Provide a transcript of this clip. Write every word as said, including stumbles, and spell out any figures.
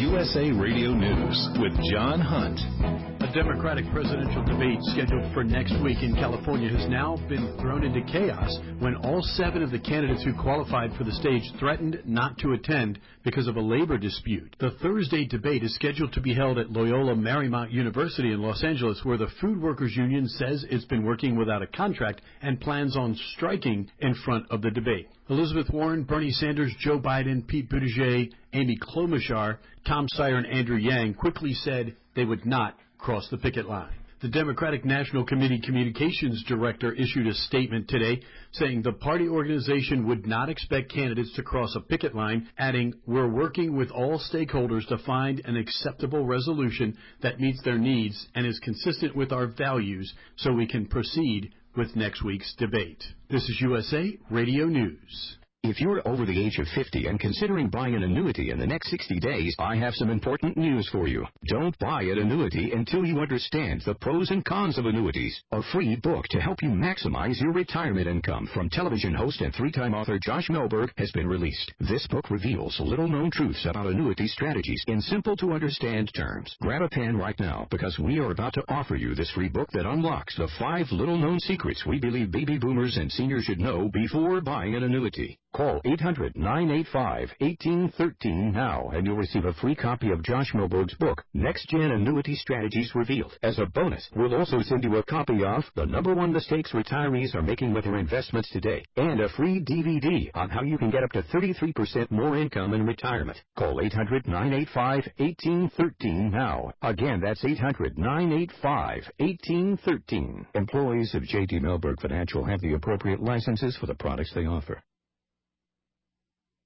U S A Radio News with John Hunt. A Democratic presidential debate scheduled for next week in California has now been thrown into chaos when all seven of the candidates who qualified for the stage threatened not to attend because of a labor dispute. The Thursday debate is scheduled to be held at Loyola Marymount University in Los Angeles, where the Food Workers Union says it's been working without a contract and plans on striking in front of the debate. Elizabeth Warren, Bernie Sanders, Joe Biden, Pete Buttigieg, Amy Klobuchar, Tom Steyer, and Andrew Yang quickly said they would not cross the picket line. The Democratic National Committee Communications Director issued a statement today saying the party organization would not expect candidates to cross a picket line, adding, "We're working with all stakeholders to find an acceptable resolution that meets their needs and is consistent with our values so we can proceed with next week's debate." This is U S A Radio News. If you're over the age of fifty and considering buying an annuity in the next sixty days, I have some important news for you. Don't buy an annuity until you understand the pros and cons of annuities. A free book to help you maximize your retirement income from television host and three-time author Josh Melberg has been released. This book reveals little-known truths about annuity strategies in simple-to-understand terms. Grab a pen right now because we are about to offer you this free book that unlocks the five little-known secrets we believe baby boomers and seniors should know before buying an annuity. Call eight hundred, nine eight five, one eight one three now, and you'll receive a free copy of Josh Melberg's book, Next Gen Annuity Strategies Revealed. As a bonus, we'll also send you a copy of The Number One Mistakes Retirees Are Making with Their Investments Today, and a free D V D on how you can get up to thirty-three percent more income in retirement. Call eight hundred, nine eight five, one eight one three now. Again, that's eight hundred, nine eight five, one eight one three. Employees of J T Melberg Financial have the appropriate licenses for the products they offer.